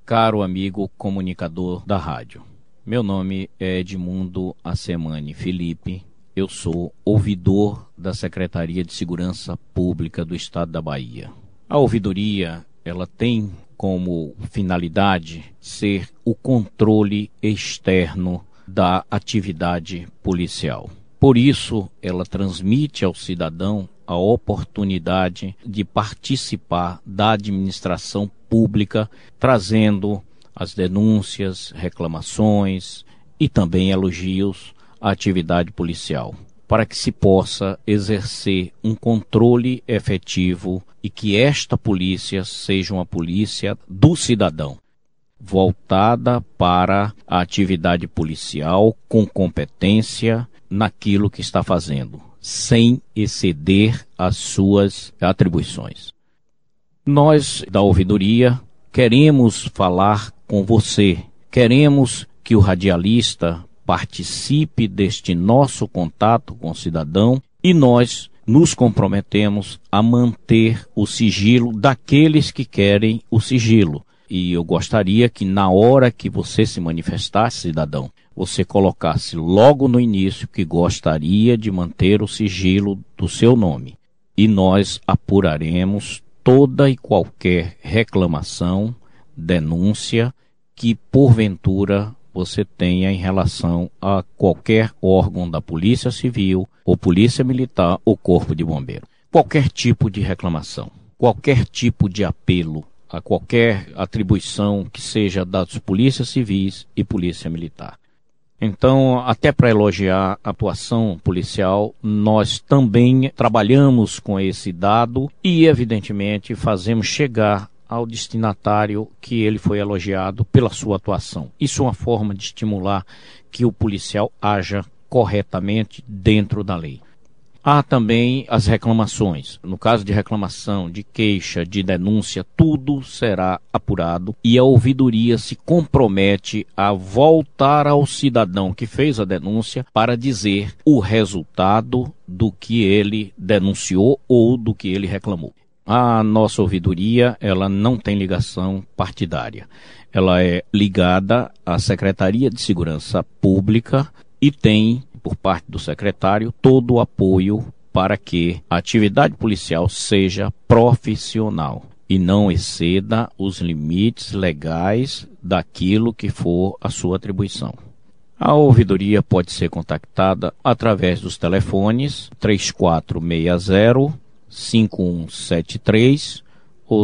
caro amigo comunicador da rádio. Meu nome é Edmundo Assemani Felipe, eu sou ouvidor da Secretaria de Segurança Pública do Estado da Bahia. A ouvidoria, ela tem como finalidade ser o controle externo da atividade policial. Por isso, ela transmite ao cidadão a oportunidade de participar da administração pública, trazendo as denúncias, reclamações e também elogios à atividade policial, para que se possa exercer um controle efetivo e que esta polícia seja uma polícia do cidadão, voltada para a atividade policial com competência naquilo que está fazendo, sem exceder as suas atribuições. Nós, da ouvidoria, queremos falar com você, queremos que o radialista participe deste nosso contato com o cidadão e nós nos comprometemos a manter o sigilo daqueles que querem o sigilo. E eu gostaria que na hora que você se manifestasse, cidadão, você colocasse logo no início que gostaria de manter o sigilo do seu nome. E nós apuraremos toda e qualquer reclamação, denúncia que porventura você tenha em relação a qualquer órgão da Polícia Civil, ou Polícia Militar, ou Corpo de Bombeiro. Qualquer tipo de reclamação, qualquer tipo de apelo a qualquer atribuição que seja das polícias civis e polícia militar. Então, até para elogiar a atuação policial, nós também trabalhamos com esse dado e, evidentemente, fazemos chegar ao destinatário que ele foi elogiado pela sua atuação. Isso é uma forma de estimular que o policial haja corretamente dentro da lei. Há também as reclamações. No caso de reclamação, de queixa, de denúncia, tudo será apurado e a ouvidoria se compromete a voltar ao cidadão que fez a denúncia para dizer o resultado do que ele denunciou ou do que ele reclamou. A nossa ouvidoria, ela não tem ligação partidária. Ela é ligada à Secretaria de Segurança Pública e tem, por parte do secretário, todo o apoio para que a atividade policial seja profissional e não exceda os limites legais daquilo que for a sua atribuição. A ouvidoria pode ser contactada através dos telefones 3460-5173 ou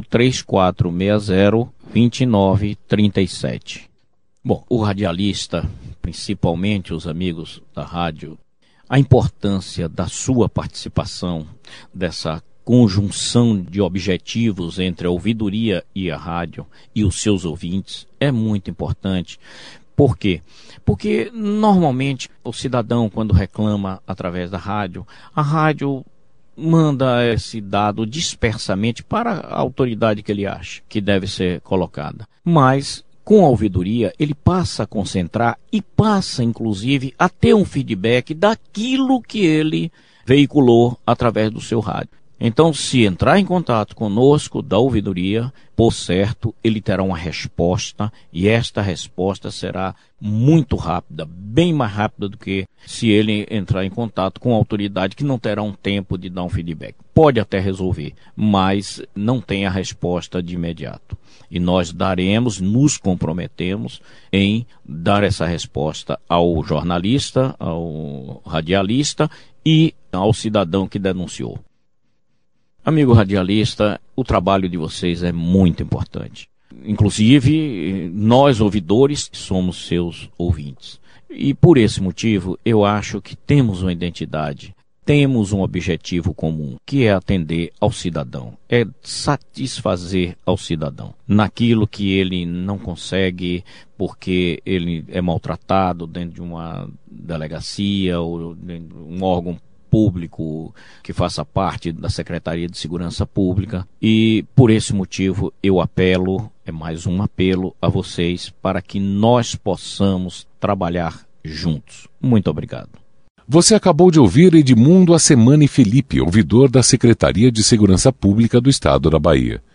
3460-2937. Bom, o radialista, principalmente os amigos da rádio, a importância da sua participação, dessa conjunção de objetivos entre a ouvidoria e a rádio e os seus ouvintes é muito importante. Por quê? Porque normalmente o cidadão, quando reclama através da rádio, a rádio manda esse dado dispersamente para a autoridade que ele acha que deve ser colocada. Mas com a ouvidoria, ele passa a concentrar e passa, inclusive, a ter um feedback daquilo que ele veiculou através do seu rádio. Então, se entrar em contato conosco da ouvidoria, por certo, ele terá uma resposta e esta resposta será muito rápida, bem mais rápida do que se ele entrar em contato com a autoridade que não terá um tempo de dar um feedback. Pode até resolver, mas não tem a resposta de imediato. E nós nos comprometemos em dar essa resposta ao jornalista, ao radialista e ao cidadão que denunciou. Amigo radialista, o trabalho de vocês é muito importante. Inclusive, nós ouvidores somos seus ouvintes. E por esse motivo, eu acho que temos uma identidade, temos um objetivo comum, que é atender ao cidadão, é satisfazer ao cidadão naquilo que ele não consegue porque ele é maltratado dentro de uma delegacia ou dentro de um órgão público que faça parte da Secretaria de Segurança Pública. E por esse motivo eu apelo, é mais um apelo a vocês para que nós possamos trabalhar juntos. Muito obrigado. Você acabou de ouvir Edmundo Assemani Felipe, ouvidor da Secretaria de Segurança Pública do Estado da Bahia.